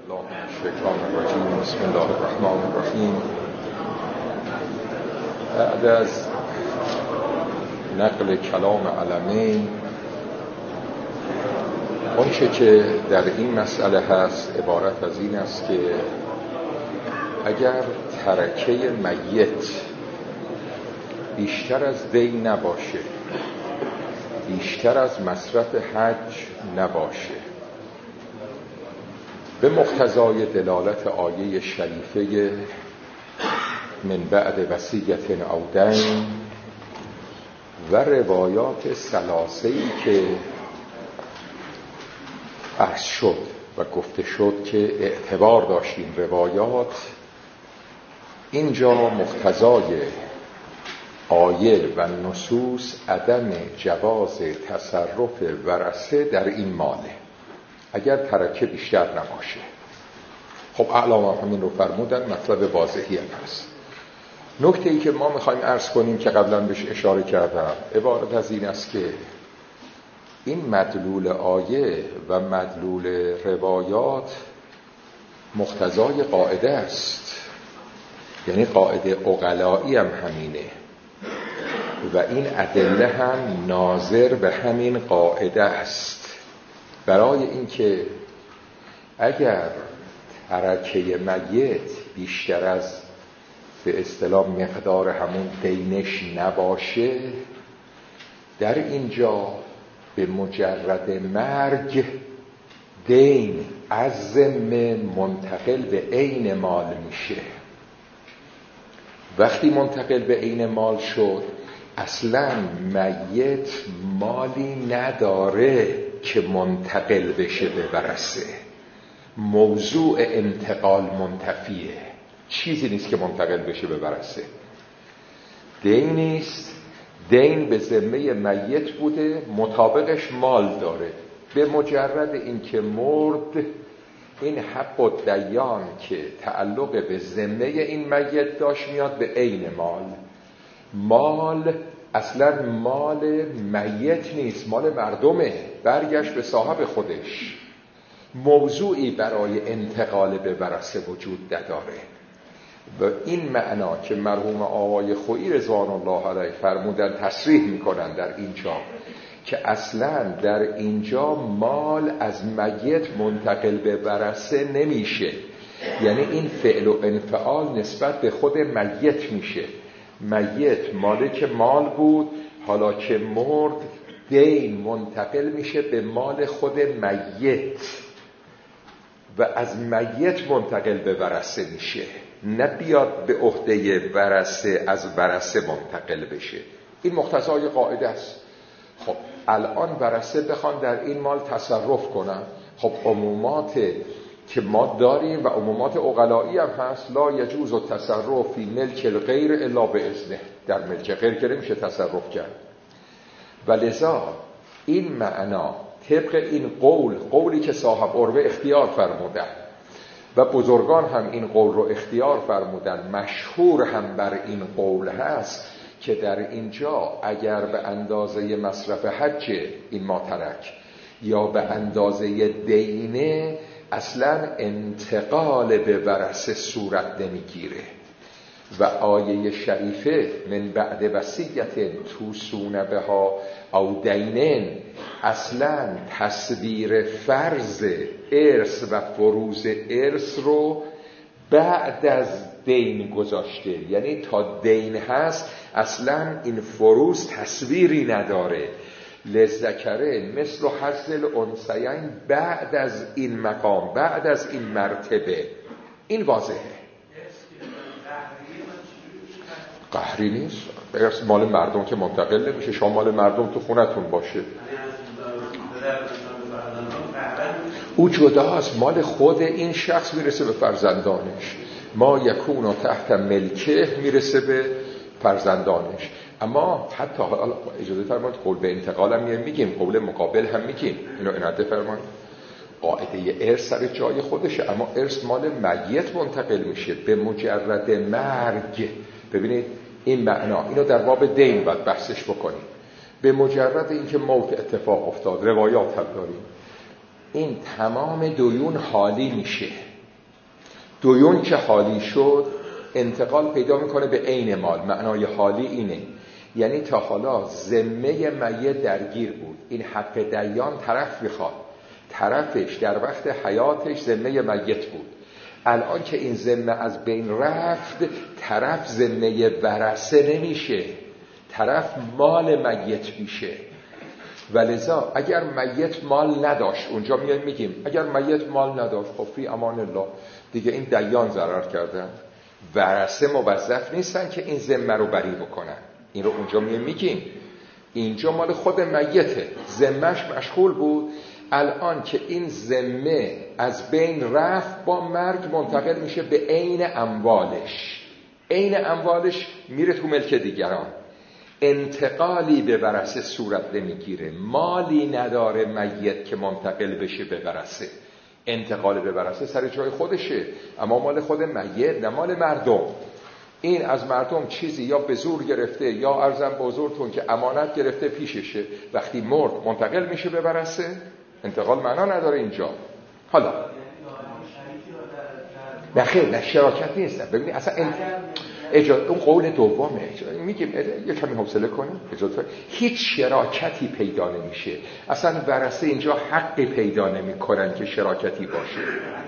الله من الشیطان الرجیم. بسم الله الرحمن الرحیم. بعد از نقل کلام علمین، آنچه که در این مسئله هست عبارت از این است که اگر ترکه میت بیشتر از دین نباشه، بیشتر از مصرف حج نباشه، به مقتضای دلالت آیه شریفه من بعد وصیت او دین و روایات ثلاثه‌ای که عرض شد و گفته شد که اعتبار داشتیم روایات، اینجا مقتضای آیه و نصوص عدم جواز تصرف ورثه در این ماله اگر ترکه بیشتر نباشه. خب اعلام همین رو فرمودن، مطلب واضحی هم هست. نکته ای که ما میخوایم عرض کنیم که قبلا بهش اشاره کردم عبارت از این است که این مدلول آیه و مدلول روایات مقتضای قاعده است، یعنی قاعده عقلایی هم همینه و این ادله هم ناظر به همین قاعده است، برای اینکه اگر ترکه میت بیشتر از به اصطلاح مقدار همون دینش نباشه، در اینجا به مجرد مرگ دین از ذمه منتقل به عین مال میشه. وقتی منتقل به عین مال شد، اصلا میت مالی نداره که منتقل بشه به ورثه. موضوع انتقال منتفیه، چیزی نیست که منتقل بشه به ورثه. دینیست، دین به ذمه میت بوده، مطابقش مال داره. به مجرد اینکه مرد، این حق و دیان که تعلق به ذمه این میت داشت میاد به عین مال. مال اصلا مال میت نیست، مال مردمه، برگشت به صاحب خودش. موضوعی برای انتقال به ورثه وجود نداره. و این معنا که مرحوم آقای خویی رضوان الله علیه فرمودن تصریح میکنن در اینجا که اصلا در اینجا مال از میت منتقل به ورثه نمیشه، یعنی این فعل و انفعال نسبت به خود میت میشه. میت مالک مال بود، حالا که مرد دین منتقل میشه به مال خود میت و از میت منتقل به ورثه میشه، نه بیاد به عهده ورثه از ورثه منتقل بشه. این مقتضای قاعده است. خب الان ورثه بخوان در این مال تصرف کنن، خب عمومات که ما داریم و عمومات عقلایی هم هست، لا یجوز التصرف فی ملک الغیر الا باذنه، در ملک غیر که نمیشه تصرف کرد. و لذا این معنا طبق این قولی که صاحب عروه اختیار فرمودن و بزرگان هم این قول رو اختیار فرمودن، مشهور هم بر این قول هست که در اینجا اگر به اندازه مصرف حج این ما ترک یا به اندازه دینه، اصلا انتقال به ورثه صورت نمیگیره. و آیه شریفه من بعد وصیت توصون بها او دینن اصلا تصویر فرض ارث و فروض ارث رو بعد از دین گذاشته، یعنی تا دین هست اصلا این فروض تصویری نداره. للذکر مثل حظ الانثیین بعد از این مقام، بعد از این مرتبه. این واضحه. قهری نیست، ارث مال مردم که منتقل نمیشه. شما مال مردم تو خونتون باشه، او جداست، مال خود این شخص میرسه به فرزندانش. ما یکون تحت ملکه میرسه به فرزندانش. اما حتی حالا اجازه فرمایید قول به انتقال هم میگیم، قول مقابل هم میگیم، اینو انعده فرمایید. قاعده ارث سر جای خودشه، اما ارث مال میت منتقل میشه به مجرد مرگ. ببینید این معنا، اینو در باب دین باید بحثش بکنیم. به مجرد اینکه موت اتفاق افتاد، روایات هم داریم، این تمام دیون حالی میشه، دویون که حالی شد انتقال پیدا میکنه به عین مال. معنای حالی اینه، یعنی تا حالا ذمه میت درگیر بود، این حق دیان طرف میخواد، طرفش در وقت حیاتش ذمه میت بود. الان که این ذمه از بین رفت، طرف ذمه ورثه نمیشه، طرف مال میت میشه. ولذا اگر میت مال نداشت، اونجا میگیم اگر میت مال نداشت، خب فی امان الله دیگه این دیان ضرر کردن، ورثه موظف نیستن که این ذمه رو بری بکنن. این رو اونجا میگیم. اینجا مال خود میته، ذمهش مشغول بود. الان که این ذمه از بین رفت، با مرگ منتقل میشه به عین اموالش. عین اموالش میره تو ملک دیگران، انتقالی به ورثه صورت نمیگیره. مالی نداره میت که منتقل بشه به ورثه. انتقال به ورثه سر جای خودشه، اما مال خود میت نه مال مردم. این از مردم چیزی یا به زور گرفته یا عرضم به حضورتون که امانت گرفته پیششه، وقتی مرد منتقل میشه به ورثه. انتقال معنا نداره اینجا. حالا نه خیر، نه شراکت نیست. ببینید اصلا اون قول دومه. میگیم یه کمی حوصله کنیم، هیچ شراکتی پیدا نمیشه. اصلا ورثه اینجا حقی پیدا نمیکنن که شراکتی باشه.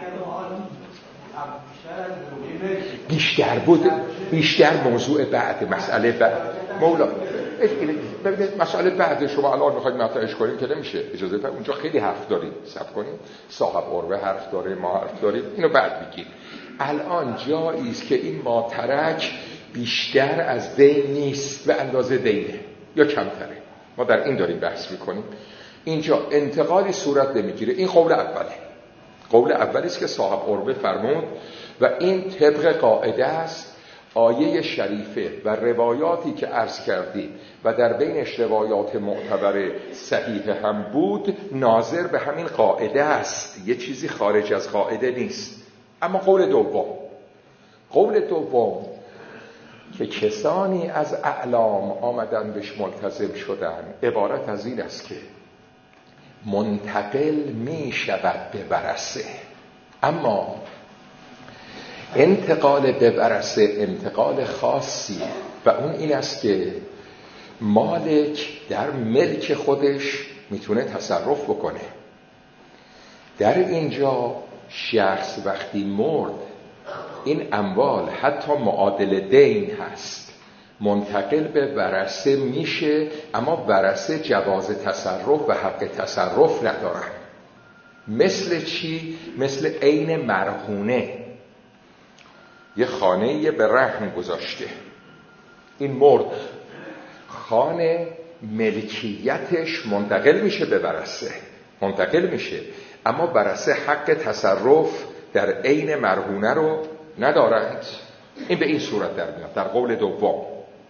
بیشتر بود، بیشتر موضوع بعد، مسئله بعد. مولا ببینید مسئله بعد شما الان میخواید مطرحش کنیم که نمیشه، اجازه بدید. اونجا خیلی حرف داریم، صبر کنیم. صاحب قربه حرف داره، ما حرف داریم، اینو بعد بگیم. الان جایی است که این ماترک بیشتر از دین نیست، به اندازه دینه یا کمتره. ما در این داریم بحث میکنیم. اینجا انتقالی صورت نمیگیره. این قول اوله. قول اولی است که صاحب قربه فرمود و این طبق قاعده است. آیه شریفه و روایاتی که عرض کردیم و در بینش روایات معتبر صحیح هم بود، ناظر به همین قاعده است، یه چیزی خارج از قاعده نیست. اما قول دوم که کسانی از اعلام آمدن بهش ملتزم شدن، عبارت از این است که منتقل می شود به ورثه. اما انتقال به ورثه انتقال خاصی و اون این است که مالک در ملک خودش میتونه تصرف بکنه. در اینجا شخص وقتی مرد، این اموال حتی معادل دین هست، منتقل به ورثه میشه، اما ورثه جواز تصرف و حق تصرف ندارن. مثل چی؟ مثل عین مرهونه. یه خانه به رهن گذاشته، این مرد، خانه ملکیتش منتقل میشه به ورثه، منتقل میشه، اما ورثه حق تصرف در عین مرهونه رو ندارند. این به این صورت در میاد در قول دوم.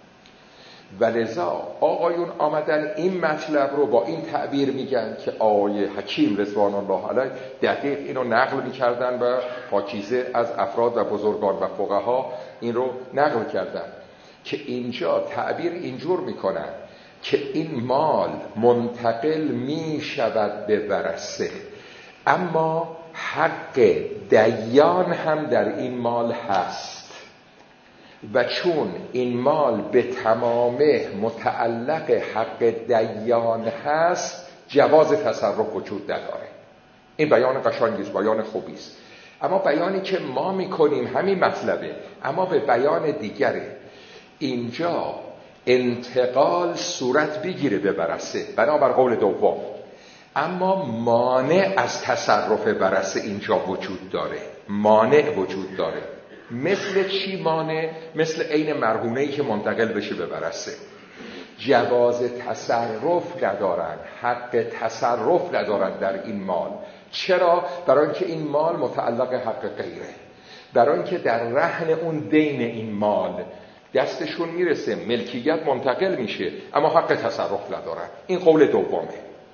ولذا آقایون آمدن این مطلب رو با این تعبیر میگن که آقای حکیم رضوان الله علیه دقیق اینو نقل میکردن و پاکیزه از افراد و بزرگان و فقها این رو نقل کردن که اینجا تعبیر اینجور میکنن که این مال منتقل میشود به ورثه، اما حق دیان هم در این مال هست و چون این مال به تمامه متعلق حق دیان هست، جواز تصرف وجود نداره. این بیان قشنگی است، بیان خوبی است. اما بیانی که ما میکنیم همین مطلبه، اما به بیان دیگره. اینجا انتقال صورت بگیره به ورثه بنابر قول دوم، اما مانع از تصرف ورثه اینجا وجود داره، مانع وجود داره. مثل چی مانع؟ مثل عین مرهونه‌ای که منتقل بشه به ورثه، جواز تصرف ندارن، حق تصرف ندارن در این مال. چرا؟ برای اینکه این مال متعلق حق غیره، برای اینکه در رهن اون دین این مال دستشون میرسه، ملکیت منتقل میشه، اما حق تصرف ندارن. این قول دومه.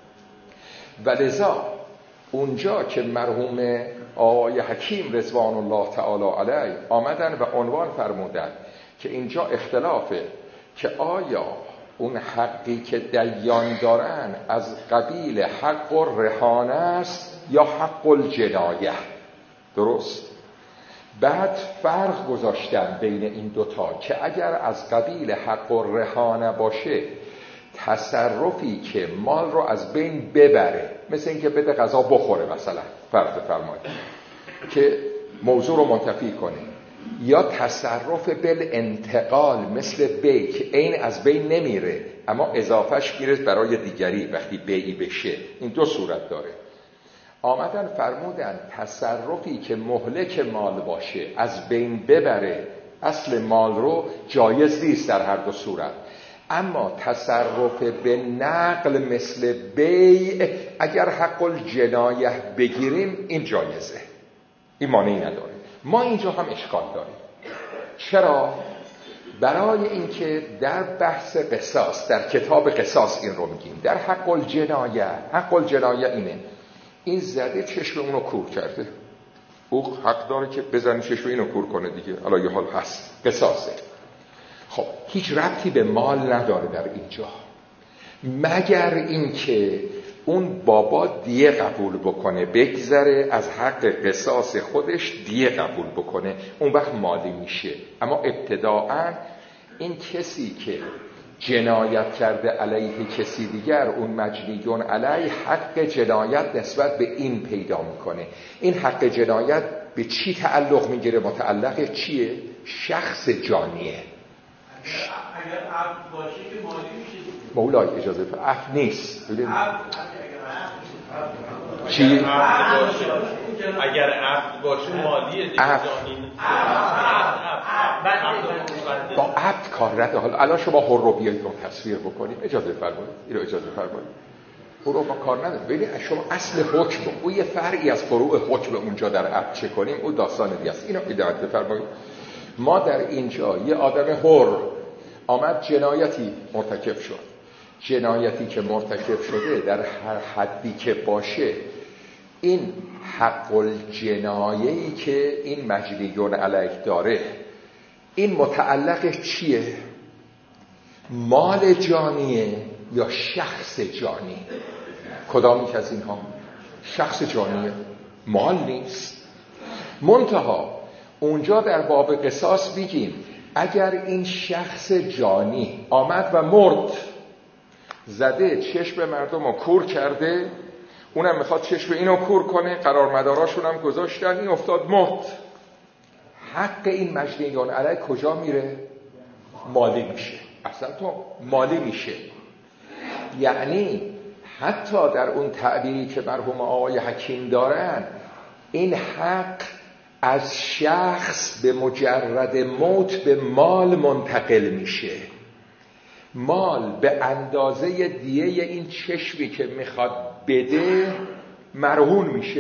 ولذا اونجا که مرحوم آقای حکیم رضوان الله تعالی علیه آمدن و عنوان فرمودن که اینجا اختلافه که آیا اون حقی که دیان دارن از قبیل حق الرهانه است یا حق الجنایه. درست؟ بعد فرق گذاشتن بین این دوتا که اگر از قبیل حق و رهانه باشه، تصرفی که مال رو از بین ببره، مثل این که بده غذا بخوره مثلا، فرض بفرمایید که موضوع رو منتفی کنه، یا تصرف بالانتقال مثل بی که این از بین نمیره اما اضافهش میره برای دیگری وقتی بیعی بشه. این دو صورت داره. آمدن فرمودن تصرفی که مهلک مال باشه، از بین ببره اصل مال رو، جایز نیست در هر دو صورت. اما تصرف به نقل مثل بیع اگر حق الجنایه بگیریم این جایزه، این مانعی نداره. ما اینجا هم اشکال داریم. چرا؟ برای اینکه در بحث قصاص، در کتاب قصاص این رو میگیم، در حق الجنایه اینه، این زده چشم اونو کور کرده، او حق داره که بزنی چشم اینو کور کنه دیگه، حالا یه حال هست، قصاصه. خب هیچ ربطی به مال نداره در اینجا، مگر اینکه اون بابا دیه قبول بکنه، بگذره از حق قصاص خودش دیه قبول بکنه، اون وقت مالی میشه. اما ابتداعا این کسی که جنایت کرده علیه کسی دیگر، اون مجنیون علیه حق جنایت نسبت به این پیدا میکنه. این حق جنایت به چی تعلق میگیره؟ متعلق چیه؟ شخص جانیه. اگر عبد باشه که مالی میشه. مولای اجازه عفو نیست. چی؟ اگر عبد باشه مالیه دیگه. با عبد کار رده. حالا الان شما حر رو بیایید رو تصویر بکنیم، اجازه فرمایید، اینو اجازه فرمایید. حر رو با کار نداره. ببینید شما اصل حکم، او یه فرعی از فروع حکم اونجا در عبد چه کنیم، او داستان دیگه است. اینو ادامه بفرمایید. ما در اینجا یه آدم حر آمد جنایتی مرتکب شد، جنایتی که مرتکب شده در هر حدی که باشه، این حق الجنایه‌ای که این مجنیون علیه داره، این متعلق چیه؟ مال جانیه یا شخص جانی؟ کدامی که از اینها؟ شخص جانیه، مال نیست. منتها اونجا در باب قصاص میگیم اگر این شخص جانی آمد و مرد، زده چشم مردم رو کور کرده، اونم میخواد چشم اینو کور کنه، قرارمداراشون هم گذاشتن، این افتاد مرد، حق این مجنیون علیه کجا میره؟ مالی میشه. اصلا تو مالی میشه. یعنی حتی در اون تعبیری که مرحوم آقای حکیم دارن، این حق از شخص به مجرد موت به مال منتقل میشه. مال به اندازه دیه این چشمی که میخواد بده مرهون میشه.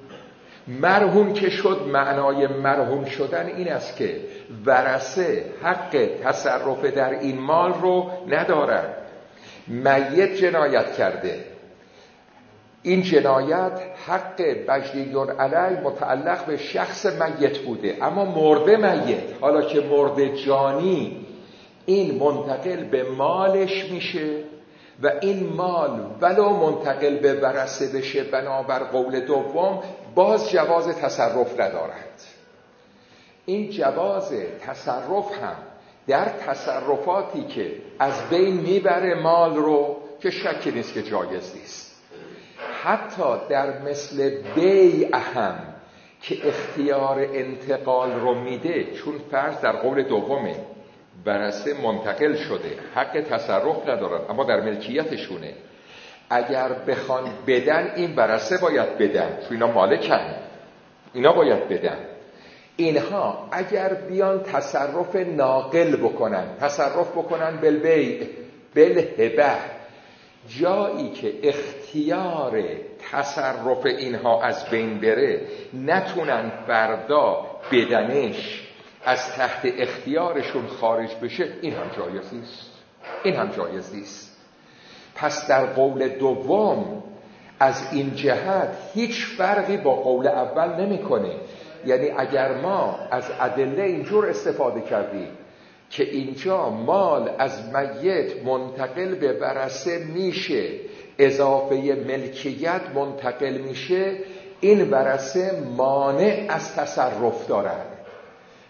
مرهون که شد، معنای مرهون شدن این است که ورثه حق تصرف در این مال رو ندارن. میت جنایت کرده، این جنایت حق مجنیون علیه متعلق به شخص میت بوده، اما مرده میت، حالا که مرده جانی، این منتقل به مالش میشه و این مال ولو منتقل به ورثه بشه بنابر قول دوم، باز جواز تصرف ندارد. این جواز تصرف هم در تصرفاتی که از بین میبره مال رو، که شکی نیست که جایز نیست. حتی در مثل بیع هم که اختیار انتقال رو میده، چون فرض در قول دومه ورثه منتقل شده، حق تصرف ندارن اما در ملکیتشونه، اگر بخوان بدن این ورثه باید بدن، چون اینا مالکن، اینا باید بدن. اینها اگر بیان تصرف ناقل بکنن، تصرف بکنن بالبیع بالهبه، جایی که اختیار تصرف اینها از بین بره، نتونن فردا بدنش از تحت اختیارشون خارج بشه، این هم جایز نیست. این هم جایز نیست. پس در قول دوم از این جهت هیچ فرقی با قول اول نمیکنه. یعنی اگر ما از ادله اینجور استفاده کردیم که اینجا مال از میت منتقل به ورثه میشه، اضافه ملکیت منتقل میشه، این ورثه مانع از تصرف دارن.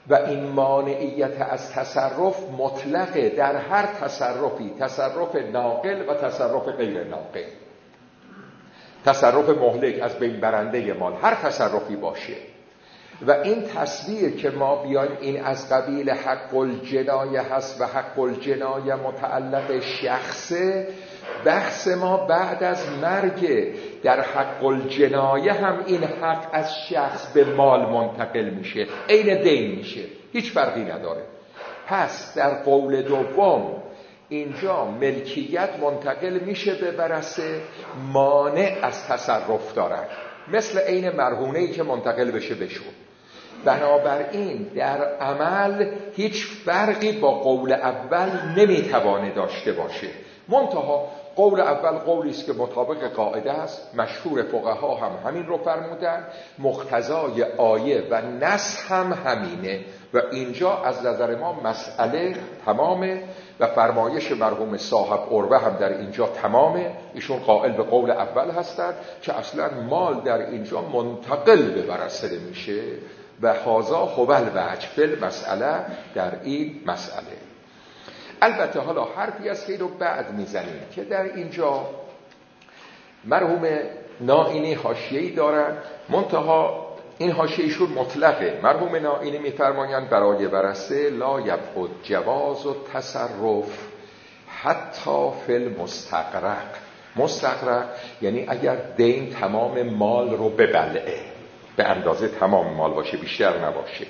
و این مانعیت از تصرف مطلقه در هر تصرفی، تصرف ناقل و تصرف غیر ناقل، تصرف مهلک از بین برنده مال، هر تصرفی باشه. و این تصویر که ما بیایم این از قبیل حق الجنایه هست و حق الجنایه متعلق شخصه، بحث ما بعد از مرگ در حق الجنایه هم این حق از شخص به مال منتقل میشه، عین دین میشه، هیچ فرقی نداره. پس در قول دوم اینجا ملکیت منتقل میشه به ورثه، مانع از تصرف دارن، مثل عین مرهونه‌ای که منتقل بشه بشون. بنابراین در عمل هیچ فرقی با قول اول نمیتوانه داشته باشه. منتها قول اول قولی است که مطابق قاعده است، مشهور فقها هم همین رو فرمودن، مقتضای آیه و نص هم همینه و اینجا از نظر ما مسئله تمامه و فرمایش مرحوم صاحب عروه هم در اینجا تمامه. ایشون قائل به قول اول هستند که اصلا مال در اینجا منتقل به ورثه میشه و هذا هو الوجه فی المسئله در این مسئله. البته حالا حرفی از که رو بعد میزنیم که در اینجا مرحوم نائینی حاشیه‌ای دارن، منتها این حاشیه‌شون مطلقه. مرحوم نائینی میفرمایند برای ورثه لا یبعد جواز و تصرف حتی فی المستغرق. مستغرق یعنی اگر دین تمام مال رو ببلعه، به اندازه تمام مال باشه، بیشتر نباشه.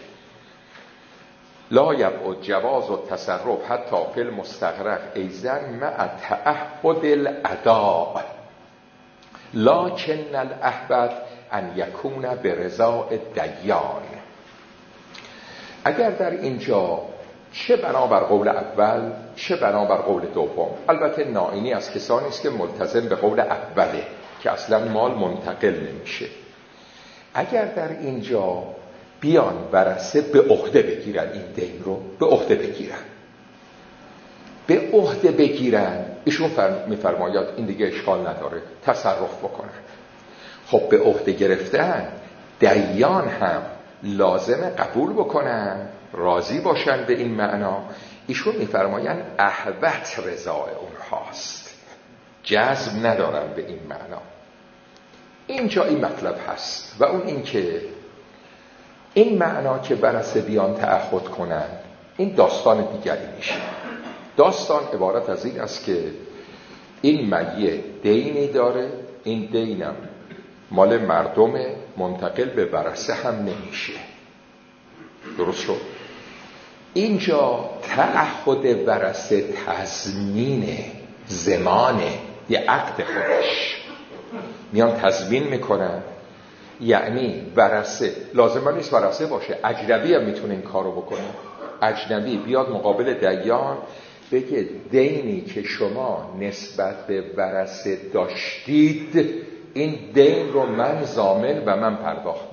لا یبعد جواز و تصرف حتی فی المستغرق ایزن مع تعهد الاداء لکن الاحوط ان یکون برضا الدیان. اگر در اینجا چه بنابر قول اول چه بنابر قول دوم، البته نائینی از کسانی است که ملتزم به قول اوله که اصلا مال منتقل نمیشه، اگر در اینجا بیان ورثه به عهده بگیرن، این دین رو به عهده بگیرن، ایشون میفرماید این دیگه اشکال نداره، تصرف بکنن. خب به عهده گرفتن دیان هم لازم قبول بکنن، راضی باشن به این معنا. ایشون میفرمایند احوط رضای اونهاست، جزم ندارن به این معنا. اینجا این مطلب هست و اون این که این معنا که ورثه بیان تعهد کنن، این داستان دیگری میشه. داستان عبارت از این است که این میت دینی داره، این دینم مال مردم، منتقل به ورثه هم نمیشه. درست شد؟ اینجا تعهد ورثه تضمین زمانه، یه عقد خودش میان تضمین میکنن. یعنی ورثه لازم نیست ورثه باشه، اجنبی هم میتونه این کارو بکنه. اجنبی بیاد مقابل دیان بگه دینی که شما نسبت به ورثه داشتید، این دین رو من ضامن و من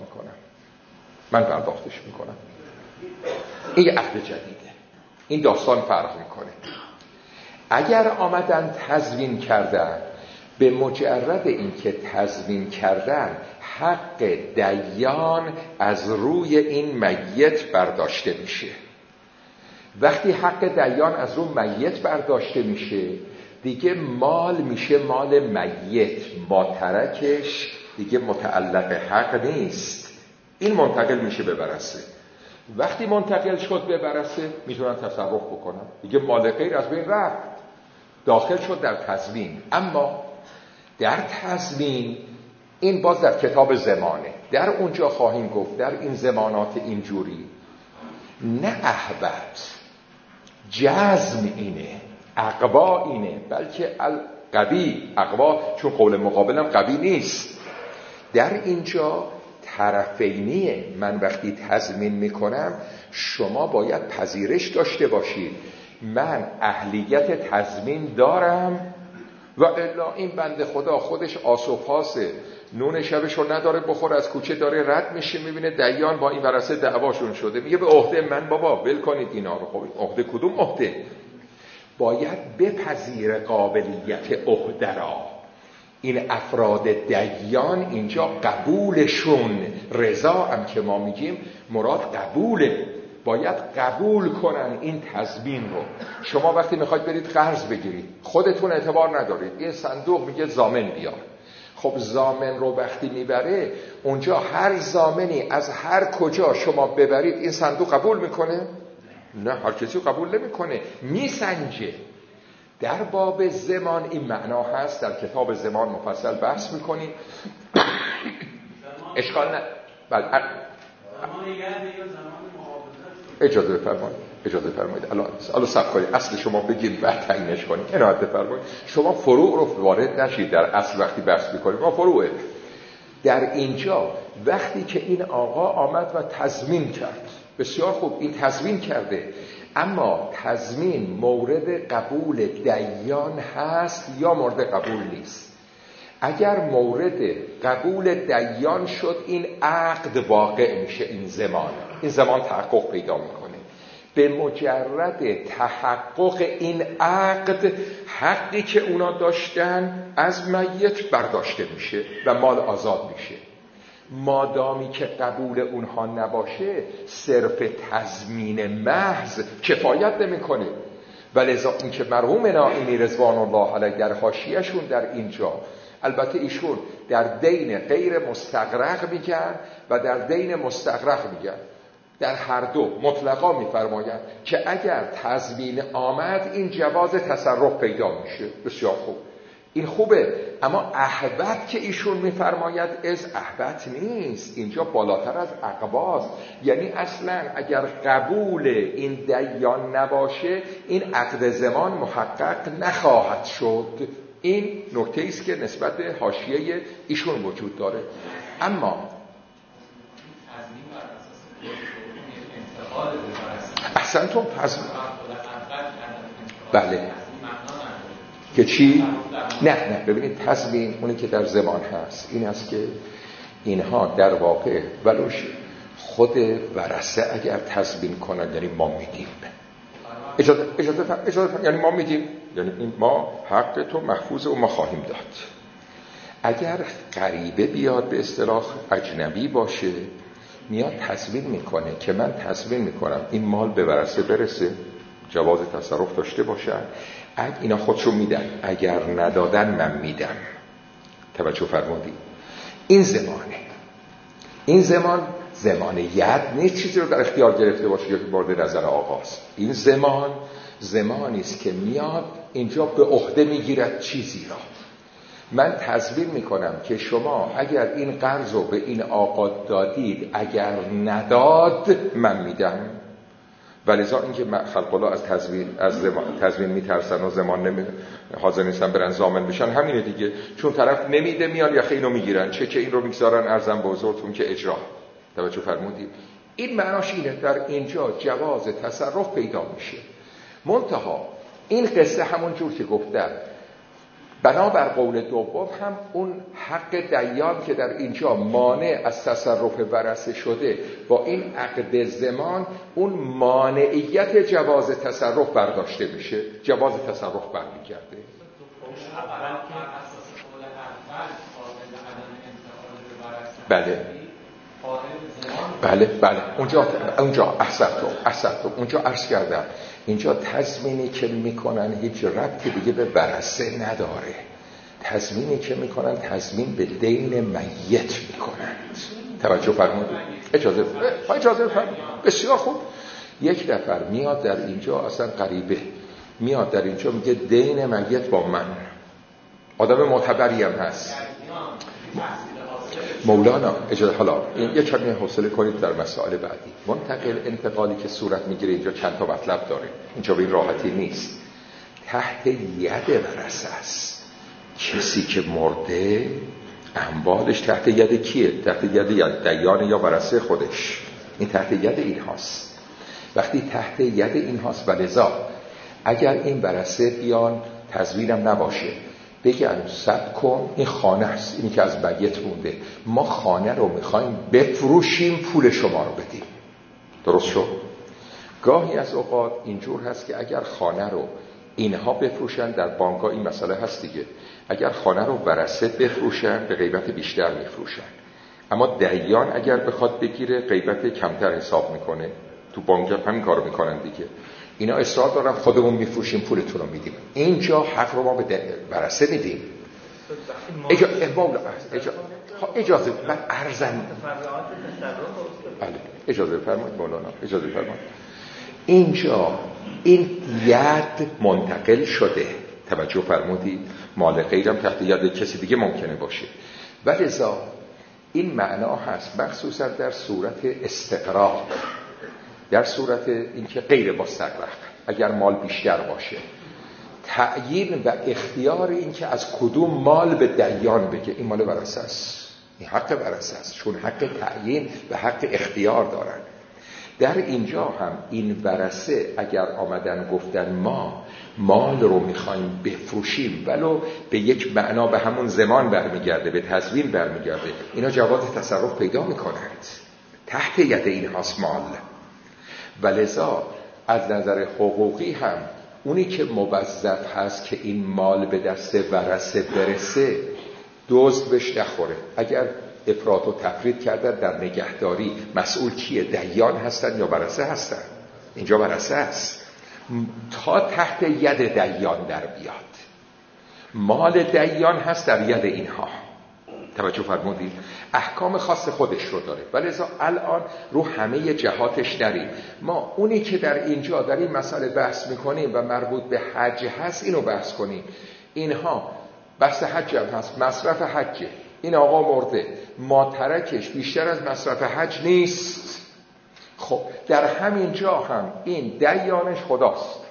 پرداختش میکنم. این یه عقد جدیده، این داستان فرق میکنه. اگر آمدن تضمین کردن، به مجرد اینکه تضمین کردن حق دیان از روی این میت برداشته میشه. وقتی حق دیان از روی میت برداشته میشه، دیگه مال میشه مال میت، ماترکش دیگه متعلق حق نیست، این منتقل میشه به ورثه. وقتی منتقل شد به ورثه میتونن تصرف بکنن، دیگه مال غیر از بین رفت، داخل شد در تضمین. اما در تضمین این باز در کتاب زمانه، در اونجا خواهیم گفت در این زمانات اینجوری نه احبت جزم اینه، اقوا اینه، بلکه القوی اقوا، چون قول مقابلم قوی نیست. در اینجا طرفینیه. من وقتی تضمین میکنم شما باید پذیرش داشته باشید من اهلیت تضمین دارم و الا این بنده خدا خودش آسوفاسه، نون شبشو نداره بخور، از کوچه داره رد میشه، میبینه دیان با این ورثه دعواشون شده، میگه به عهده من بابا ول کنید اینا رو. خب عهده کدوم عهده؟ باید بپذیر قابلیت عهده را. این افراد دیان اینجا قبولشون، رضا هم که ما میگیم مراد قبوله، باید قبول کنن این تضمین رو. شما وقتی میخواید برید قرض بگیرید خودتون اعتبار ندارید، این صندوق میگه ضامن بیار. خب ضامن رو وقتی میبره اونجا هر ضامنی از هر کجا شما ببرید این صندوق قبول میکنه؟ نه، هر کسی قبول نمیکنه، میسنجه. در باب زمان این معنا هست، در کتاب زمان مفصل بحث میکنیم. اشکال نه. بله اجازه بفرمایید الان صبر کنید، اصل شما بگیم بعد تعیینش کنیم. عنایت بفرمایید. شما فروع رو وارد نشید در اصل وقتی بحث میکنیم. ما فروعه در اینجا وقتی که این آقا آمد و تضمین کرد، بسیار خوب، این تضمین کرده، اما تضمین مورد قبول دیان هست یا مورد قبول نیست؟ اگر مورد قبول دیان شد این عقد واقع میشه، این زمان تحقق پیدا میکنه. به مجرد تحقق این عقد حقی که اونا داشتن از میت برداشته میشه و مال آزاد میشه. مادامی که قبول اونها نباشه صرف تضمین محض کفایت نمیکنه. ولذا این که مرحوم نائینی رضوان الله علیه در حاشیه‌شون در اینجا، البته ایشون در دین غیر مستغرق میگن و در دین مستغرق میگن، در هر دو مطلقا میفرمایند که اگر تضمین آمد این جواز تصرف پیدا میشه. بسیار خوب، این خوبه، اما احبت که ایشون میفرماید از احبت نیست، اینجا بالاتر از اقباض. یعنی اصلا اگر قبول این دیان نباشه این عقد زمان محقق نخواهد شد. این نکته است که نسبت به حاشیه ایشون وجود داره. اما احسنتم بله که چی؟ نه ببینید تضمین اونی که در زمان هست این است که اینها در واقع ولوش خود ورثه اگر تضمین کنن یعنی ما میدیم، اجازه یعنی ما میدیم، یعنی این ما حق تو محفوظ و ما خواهیم داد. اگر غریبه بیاد به اصطلاح اجنبی باشه میاد تضمین میکنه که من تضمین میکنم این مال به ورثه برسه، جواز تصرف داشته باشن. اینا خودشون میدن، اگر ندادن من میدم. توجه فرمودید؟ این زمان ید نیست چیزی رو در اختیار گرفته باشه یا که مورد نظر آقاست. این زمانی است که میاد اینجا به عهده میگیرد چیزی را. من تضمین میکنم که شما اگر این قرض رو به این آقا دادید، اگر نداد من میدم. ولذا اینکه خلق الله از تضمین میترسن و زمان حاضر نیستن برن ضامن بشن همینه دیگه. چون طرف نمیده میان یخه اینو میگیرن، چه این رو میگذارن ارزم به حضورتون که اجرا. توجه فرمودید؟ این معناش اینه در اینجا جواز تصرف پیدا میشه. منتها این قصه همون جور که گفتم بنابر قول دوم هم اون حق دیان که در اینجا مانع از تصرف ورثه شده با این عقد زمان اون مانعیت جواز تصرف برداشته میشه، جواز تصرف برمیگرده. بله اونجا احسنتم اونجا عرض کردم اینجا تضمینی که میکنن هیچ ربطی دیگه به ورثه نداره. تضمینی که میکنن تضمین به دین میت میکنند. توجه فرمودید؟ اجازه فرمودید. بسیار خوب. یک نفر میاد در اینجا اصلا غریبه میاد در اینجا میگه دین میت با من، آدم معتبری هم هست. مولانا اجازه حالا این یه کمی حوصله کنید در مسائل بعدی. انتقالی که صورت میگیره اینجا چند تا مطلب داره، اینجا به این راحتی نیست. تحت ید ورثه است. کسی که مرده اموالش تحت ید کیه؟ تحت ید دیان یا ورثه خودش. این تحت ید این هاست. وقتی تحت ید این هاست و لذا اگر این ورثه بیان تضمینم نباشه بگن صد کن این خانه است، اینی که از میت مونده، ما خانه رو میخوایم بفروشیم پول شما رو بدیم. درست شد؟ گاهی از اوقات اینجور هست که اگر خانه رو اینها بفروشن، در بانک‌ها این مسئله هست دیگه، اگر خانه رو ورثه بفروشن به قیمت بیشتر میفروشن، اما دیان اگر بخواد بگیره قیمت کمتر حساب میکنه. تو بانک همین کارو میکنن دیگه. اینا اصرار دارن خودمون میفروشیم پولتون رو میدیم. اینجا حق رو ما به ورثه میدیم. اجازه من ارزم اجازه بفرمایید مولانا، اجازه بفرمایید. اینجا این ید منتقل شده، توجه فرمودید، مال غیرم تحت ید کسی دیگه ممکنه باشه، ولذا این معنا هست مخصوصا در صورت استقراق، در صورت اینکه غیر مستقرق، اگر مال بیشتر باشه، تعیین و اختیار این که از کدوم مال به دیان بگه این مال ورثه است، این حق ورثه است، چون حق تعیین و حق اختیار دارن. در اینجا هم این ورثه اگر آمدن گفتن ما مال رو میخوایم بفروشیم ولو به یک معنا به همون زمان برمیگرده، به تضمین برمیگرده، اینا جواز تصرف پیدا میکنند، تحت ید این هاست مال. ولذا از نظر حقوقی هم اونی که موظف هست که این مال به دست ورثه برسه دزد بهش نخوره. اگر افراط و تفرید کردن در نگهداری مسئول کیه؟ دیان هستن یا ورثه هستن؟ اینجا ورثه است تا تحت ید دیان در بیاد. مال دیان هست در ید اینها، توجه فرمودید؟ احکام خاص خودش رو داره. ولذا الان رو همه جهاتش نریم. ما اونی که در اینجا در این مسئله بحث میکنیم و مربوط به حج هست اینو بحث کنیم. اینها بحث حج هم هست، مصرف حجه، این آقا مرده، ماترکش بیشتر از مصرف حج نیست. خب در همین جا هم این دیانش خداست،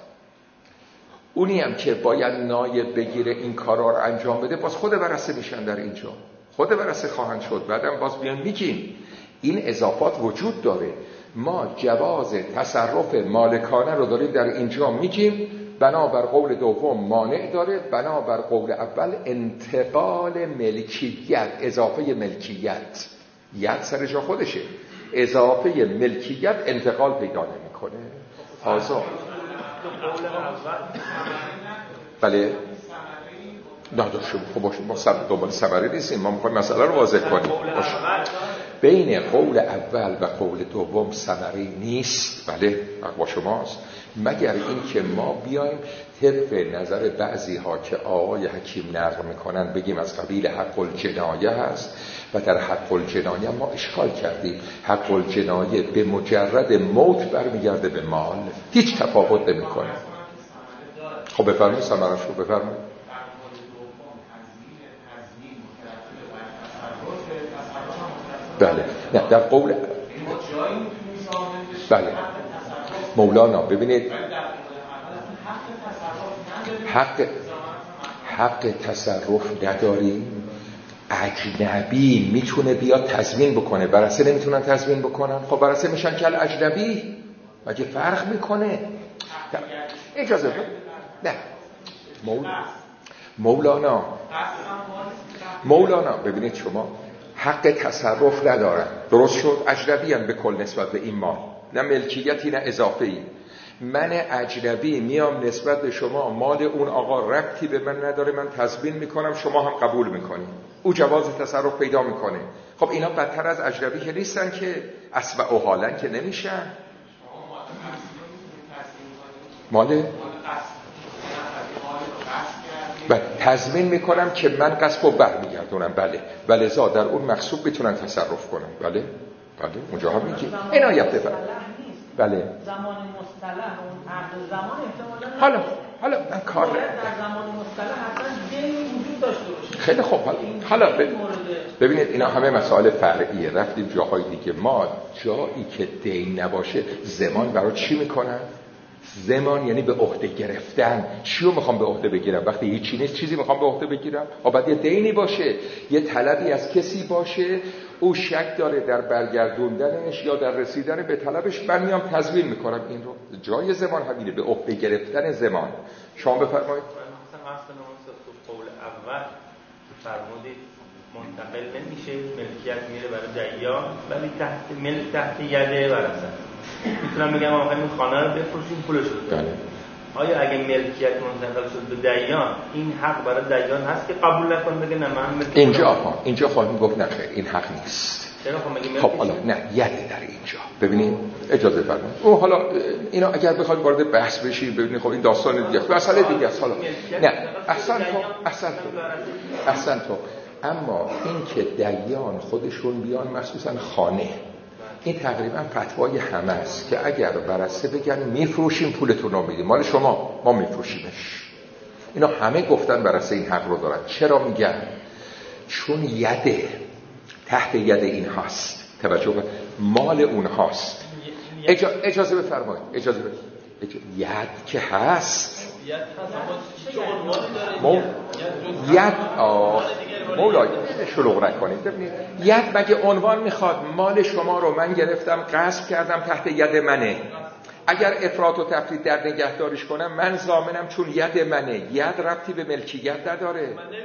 اونی هم که باید نایب بگیره این کارا رو انجام بده باز خود ورثه میشن، در اینجا خود ورثه خواهند شد. بعدم باز بیان میگیم این اضافات وجود داره. ما جواز تصرف مالکانه رو داریم در اینجا میگیم، بنابر قول دوم مانع داره، بنابر قول اول انتقال ملکیت، اضافه ملکیت، ید سر جا خودشه، اضافه ملکیت انتقال پیدا نمیکنه. آزاد بله نداشته خب باشه، ما دنبال ثمره نیستیم، ما میخوایم مسئله رو واضح کنیم. بین قول اول و قول دوم ثمره نیست، بله حق با شماست، مگر این که ما بیایم طبق نظر بعضی ها که آقای حکیم نقل میکنن بگیم از قبیل حق الجنایه هست و در حق الجنایه ما اشکال کردیم. حق الجنایه به مجرد موت برمیگرده به مال، هیچ تفاوت نمیکنه. خب بفرمایید ثمرش رو بفرمایید. بله نه در قول بله مولانا ببینید حق تصرف نداریم. اجنبی میتونه بیاد تضمین بکنه، ورثه نمیتونن تضمین بکنن. خب ورثه میشن کل اجنبی، مگه فرق میکنه؟ اجازه نه مولانا ببینید شما حق تصرف ندارن، درست شد، اجنبی هم به کل نسبت به این مال، نه ملکیتی نه اضافه‌ای. من اجنبی میام نسبت به شما، مال اون آقا ربطی به من نداره، من تضمین میکنم، شما هم قبول میکنی، او جواز تصرف پیدا میکنه. خب اینا بدتر از اجنبی که نیستن که اسبع و حالن که نمیشن. مال بله تضمین میکنم که من قصب و برمیگردونم، بله ولذا در اون مقصود بتونن تصرف کنم. بله اونجا هم میگی عنایت بفرمایید. بله زمان مصطلح اون عقد زمان احتمالاً حالا من کار در زمان مصطلح حتما دینی وجود داشته باشه. خیلی خوب حالا ببینید اینا همه مسائل فرعیه. رفتیم جاهای دیگه، ما جایی که دین نباشه زمان برای چی میکنن؟ زمان یعنی به عهده گرفتن. چیو میخوام به عهده بگیرم؟ وقتی هیچی نیست چیزی میخوام به عهده بگیرم؟ بعد یه دینی باشه، یه طلبی از کسی باشه، او شک داره در برگردوندنش یا در رسیدن به طلبش، من میام تضمین میکنم. این رو جای زمان همینه، به عهده گرفتن زمان. شما بفرمایید. تو قول اول فرمودید منتقل نمیشه، ملکیت میره برای دیان، ولی تحت یده ورثه. میتونم بگم آقا این خانه رو بفروشیم پولش رو بدیم. آیا اگه ملکیت منتقل شد به دیان، این حق برای دیان هست که قبول نکنه بگه نه من اینجا خواهیم گفت نه خیر این حق نیست. خب حالا نه یده در اینجا ببینید اجازه فرمایید او حالا اینا اگر بخواید وارد بحث بشید ببینید خب این داستان دیگه مسئله دیگه است. حالا نه احسن تو اما این که دیان خودشون بیان مخصوصا خانه این تقریبا فتوای همه است که اگر برسه بگن میفروشیم پولتون رو میدیم مال شما ما میفروشیمش. اینا همه گفتن برسه این حق رو دارن. چرا میگن؟ چون یده تحت ید این هاست، توجه مال اون هاست. اجازه بفرمایید ید که هست ید مولای شلوغ نکنید. ببینید ید مگه عنوان میخواد؟ مال شما رو من گرفتم غصب کردم تحت ید منه. اگر افراط و تفرید در نگهداریش کنم من ضامنم چون ید منه. ید ربطی به ملکیت نداره.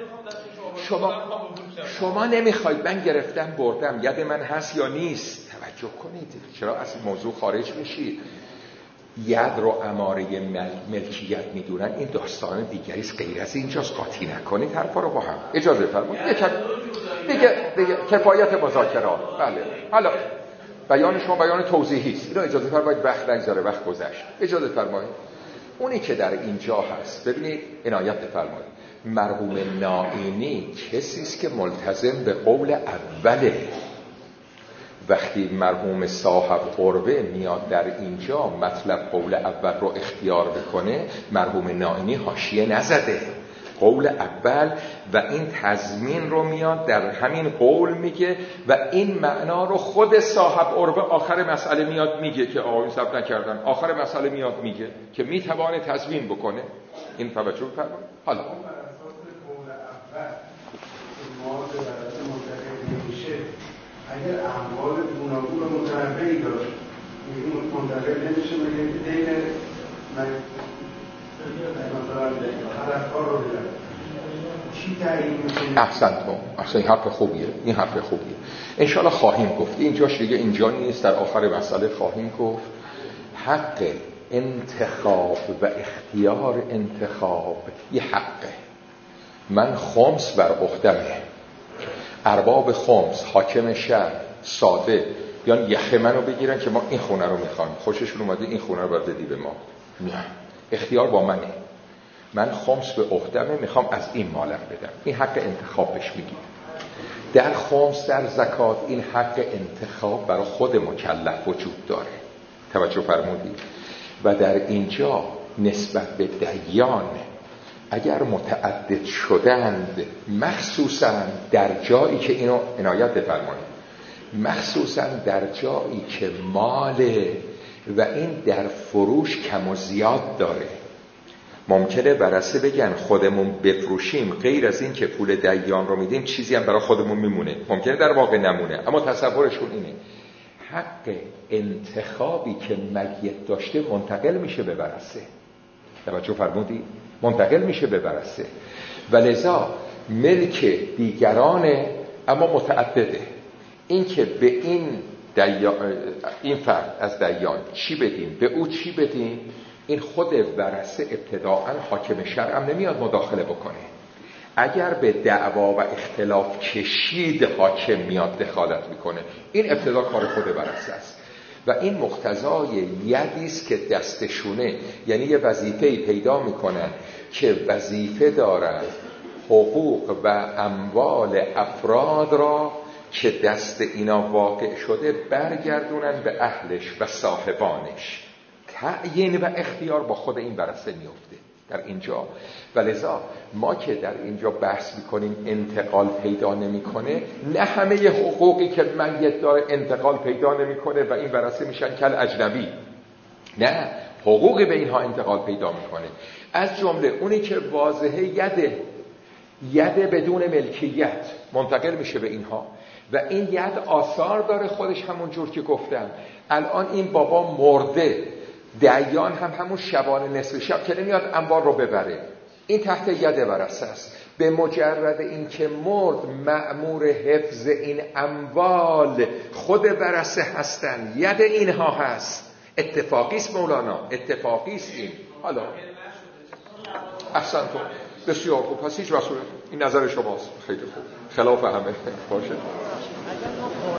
شما نمیخواید من گرفتم بردم ید من هست یا نیست. توجه کنید چرا از موضوع خارج میشید. ید رو اماره ملکیت میدونن این داستان دیگری است غیر از اینجاست. قاطی نکنید حرفا رو با هم. اجازه فرمایید دیگه کفایت مذاکرات. بله حالا بیان شما بیان توضیحی است. اینو اجازه فرمایید وقت نگذره وقت گذشت. اجازه فرمایید اونی که در اینجا هست ببینید عنایت فرمایید مرحوم نائینی کسی است که ملتزم به قول اوله. وقتی مرحوم صاحب قربه میاد در اینجا مطلب قول اول رو اختیار بکنه مرحوم نائینی حاشیه نزده. قول اول و این تضمین رو میاد در همین قول میگه و این معنا رو خود صاحب قربه آخر مسئله میاد میگه که آقایون ثبت نکردن. آخر مسئله میاد میگه که میتوانه تضمین بکنه. این توجه فرمایید. حالا اگر اموال گوناگون و متنوعی داشت این منتقل نمیشه مگه دین من مثلا طرفدار رو بدم چی تعیین میکنه؟ احسن این حرف خوبیه. این حرف خوبیه انشالله خواهیم گفت. اینجاش دیگه اینجا نیست. در آخر مسئله خواهیم گفت حق انتخاب و اختیار انتخاب یه حقه. من خمس بر عهدمه. ارباب خمس حاکم شهر ساده بیان یخه منو بگیرن که ما این خونه رو میخوایم. خوششون اومده این خونه رو باید بدی به ما. نه اختیار با منه. من خمس به عهدمه میخوام از این مالم بدم. این حق انتخاب بهش میگیم. در خمس در زکات این حق انتخاب برای خود مکلف وجود داره. توجه فرمودید. و در اینجا نسبت به دیان اگر متعدد شدند مخصوصا در جایی که اینو عنایت بفرمایید مخصوصا در جایی که مال و این در فروش کم و زیاد داره ممکنه برسه بگن خودمون بفروشیم غیر از این که پول دیان رو میدیم چیزی هم برای خودمون میمونه. ممکنه در واقع نمونه اما تصورشون اینه حق انتخابی که میت داشته منتقل میشه به ورثه. توجه فرمودید؟ منتقل میشه به ورثه و لذا ملک دیگرانه اما متعدده. این که به این فرد از دیان چی بدیم به او چی بدیم این خود ورثه ابتداعا حاکم شرع هم نمیاد مداخله بکنه. اگر به دعوا و اختلاف کشید حاکم میاد دخالت میکنه. این ابتدا کار خود ورثه است و این مقتضای یدی است که دستشونه. یعنی یه وظیفه‌ای پیدا میکنن که وظیفه دارن حقوق و اموال افراد را که دست اینا واقع شده برگردونن به اهلش و صاحبانش. تعیین و اختیار با خود این ورثه میفته در اینجا و لذا ما که در اینجا بحث میکنیم انتقال پیدا نمیکنه نه همه حقوقی که میت داره انتقال پیدا نمیکنه و این ورثه میشن کل اجنبی. نه حقوقی به اینها انتقال پیدا میکنه از جمله اونی که واضحه یده بدون ملکیت منتقل میشه به اینها و این ید آثار داره خودش همون جور که گفتم. الان این بابا مرده دیان هم همون شبانه نصف شب که نمیاد اموال رو ببره. این تحت ید ورثه است. به مجرد این که مرد مأمور حفظ این اموال خود ورثه هستن. ید اینها هست. اتفاقی است مولانا. اتفاقی است این. حالا احسنتون بسیار خوب. پس هیچ مسئله این نظر شماست. خیلی خوب. خلاف همه باشه.